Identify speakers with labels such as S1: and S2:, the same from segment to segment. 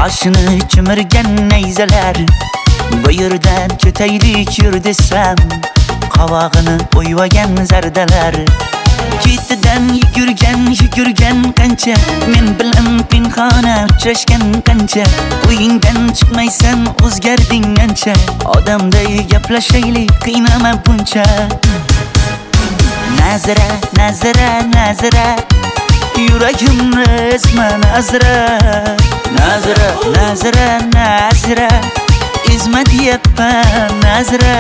S1: boshini chimirgan nayzalar. Bu yerdan ketaylik yur desam, qovog'ini o'yvagan zardalar. Ketidan yugurgan qancha, men bilan pinhona uchrashgan qancha. Uyingdan chiqmaysan, o'zgarding ancha. Odamday gaplashaylik, qiynama buncha. Nazira, nazira, nazira, yuragimni ezma nazira. Nazira, nazira, nazira, ezma deyapman nazira.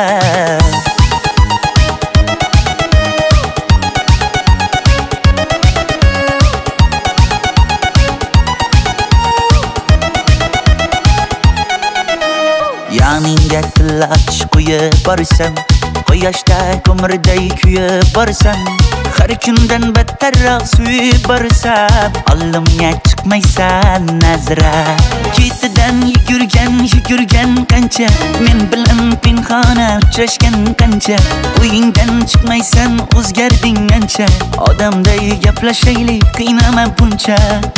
S1: Yaningga tillash qo'yib borsam, quyoshda ko'mirday kuyib borsam, har kundan battarroq suyib borsam, oldimga chiqmaysan nazira. Ketidan yugurgan qancha, men bilan pinhona uchrashgan qancha. Uyingdan chiqmaysan, o'zgarding ancha. Odamday gaplashaylik, qiynama buncha.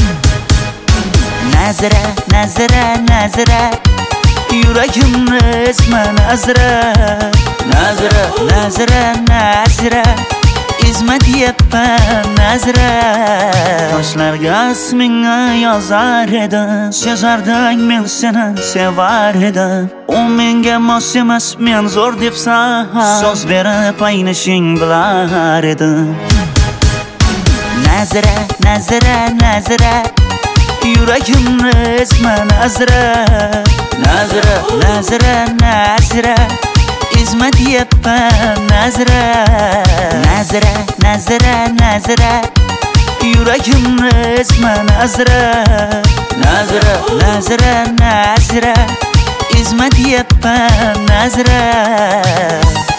S1: Nazira, nazira, nazira, yuragimni ezma nazira. Nazira, nazira, nazira, ezma deyapman nazira. Toshlarga ismingni yozar edim, sezardim men seni sevar edim. U menga mos emas, men zo'r debsan, so'z berib aynishing bilar edim. Nazira, nazira, nazira, yuragimni ezma nazira. Nazira, nazira, nazira, ezma deyapman nazira. Nazira, nazira, nazira, yuragimni ezma nazira. Nazira, nazira, nazira, ezma deyapman nazira.